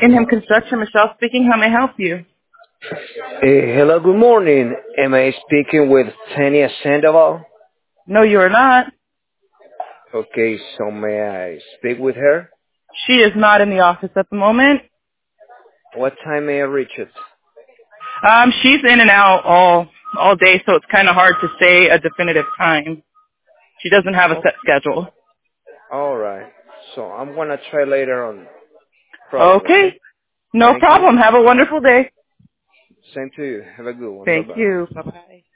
In-Him Construction, Michelle speaking. How may I help you? Hello, good morning. Am I speaking with Tania Sandoval? No, you are not. Okay, so may I speak with her? She is not in the office at the moment. What time may I reach it? She's in and out all day, so it's kind of hard to say a definitive time. She doesn't have a set schedule. All right. So I'm going to try later on Friday, Okay. okay? No Thank you. problem. Have a wonderful day. Same to you. Have a good one. Thank Bye-bye. you. Bye-bye.